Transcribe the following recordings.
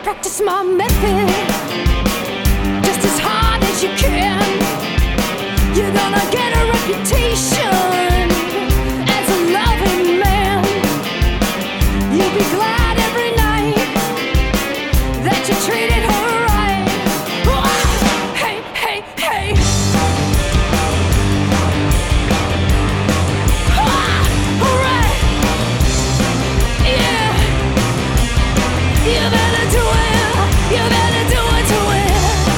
practice my method just as hard as you can, you're gonna get a reputation as a loving man. You'll be glad every night that you treated her right. Oh, hey, hey, hey. Alright. Yeah. You better do it. You better do it to it.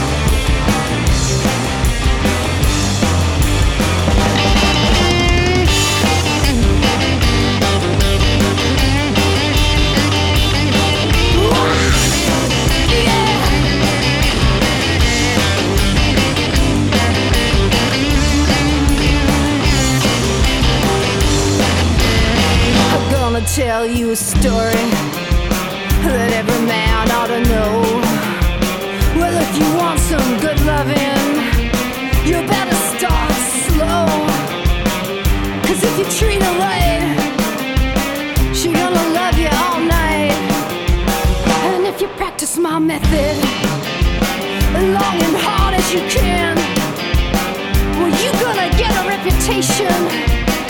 Tell you a story that every man ought to know. Well, if you want some good loving, you better start slow. 'Cause if you treat her right, she gonna love you all night. And if you practice my method long and hard as you can, well, you gonna get a reputation